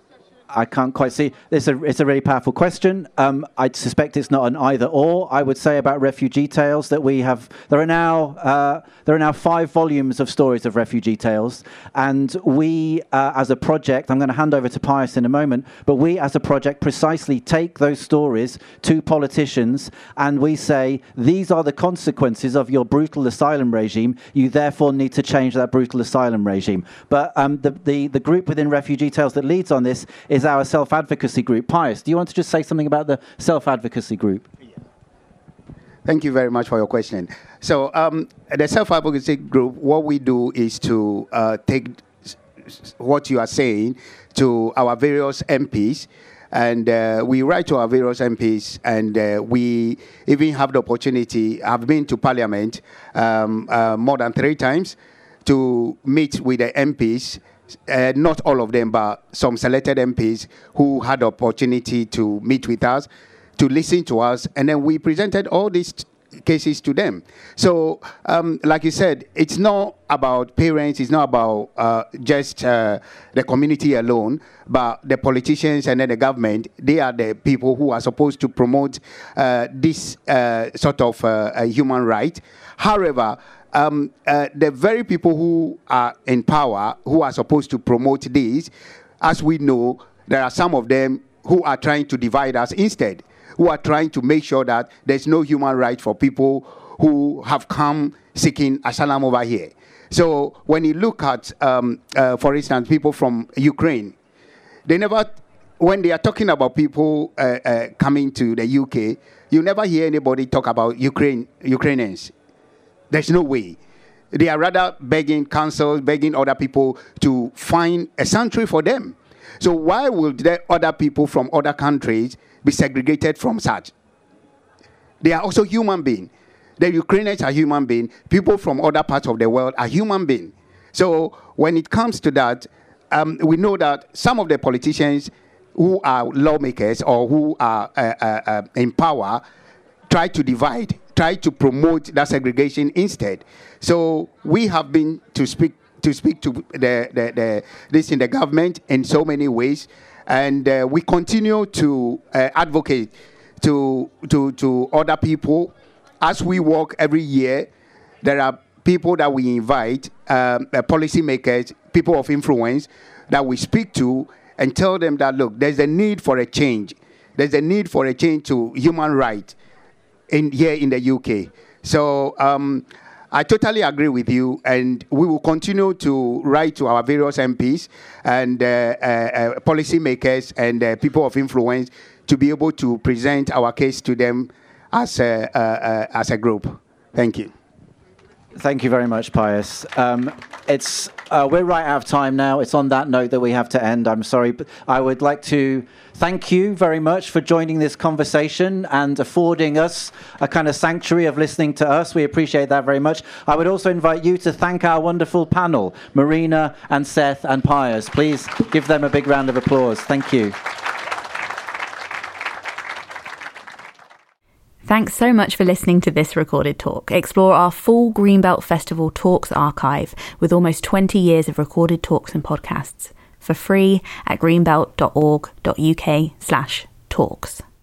I can't quite see. It's a, it's a really powerful question. Um, I suspect it's not an either or. I would say about Refugee Tales that we have, there are now uh, there are now five volumes of stories of Refugee Tales. And we, uh, as a project, I'm going to hand over to Pius in a moment, but we as a project precisely take those stories to politicians and we say, these are the consequences of your brutal asylum regime. You therefore need to change that brutal asylum regime. But um, the, the, the group within Refugee Tales that leads on this is our self-advocacy group. Pius, do you want to just say something about the self-advocacy group? Thank you very much for your question. So um, the self-advocacy group, what we do is to uh, take what you are saying to our various M Ps, and uh, we write to our various M Ps, and uh, we even have the opportunity, I've been to Parliament um, uh, more than three times to meet with the M Ps. Uh, not all of them, but some selected M Ps who had the opportunity to meet with us, to listen to us, and then we presented all these t- cases to them. So, um, like you said, it's not about parents, it's not about uh, just uh, the community alone, but the politicians and then the government, they are the people who are supposed to promote uh, this uh, sort of uh, a human right. However, Um, uh, the very people who are in power, who are supposed to promote this, as we know, there are some of them who are trying to divide us instead, who are trying to make sure that there's no human right for people who have come seeking asylum over here. So when you look at, um, uh, for instance, people from Ukraine, they never, when they are talking about people uh, uh, coming to the U K, you never hear anybody talk about Ukraine, Ukrainians. There's no way. They are rather begging councils, begging other people to find a sanctuary for them. So why would there other people from other countries be segregated from such? They are also human beings. The Ukrainians are human beings. People from other parts of the world are human beings. So when it comes to that, um, we know that some of the politicians who are lawmakers or who are uh, uh, uh, in power try to divide, try to promote that segregation instead. So we have been to speak to speak to the, the, the this in the government in so many ways, and uh, we continue to uh, advocate to to to other people as we work every year. There are people that we invite, um, uh, policymakers, people of influence that we speak to and tell them that look, there's a need for a change. There's a need for a change to human rights in here in the U K. So um, I totally agree with you, and we will continue to write to our various M Ps and uh, uh, uh, policymakers and uh, people of influence to be able to present our case to them as a, uh, uh, as a group. Thank you. Thank you very much, Pius. Um, it's uh, we're right out of time now. It's on that note that we have to end. I'm sorry, but I would like to thank you very much for joining this conversation and affording us a kind of sanctuary of listening to us. We appreciate that very much. I would also invite you to thank our wonderful panel, Marina and Seth and Pius. Please give them a big round of applause. Thank you. Thanks so much for listening to this recorded talk. Explore our full Greenbelt Festival Talks archive with almost twenty years of recorded talks and podcasts. for free at greenbelt dot org dot uk slash talks.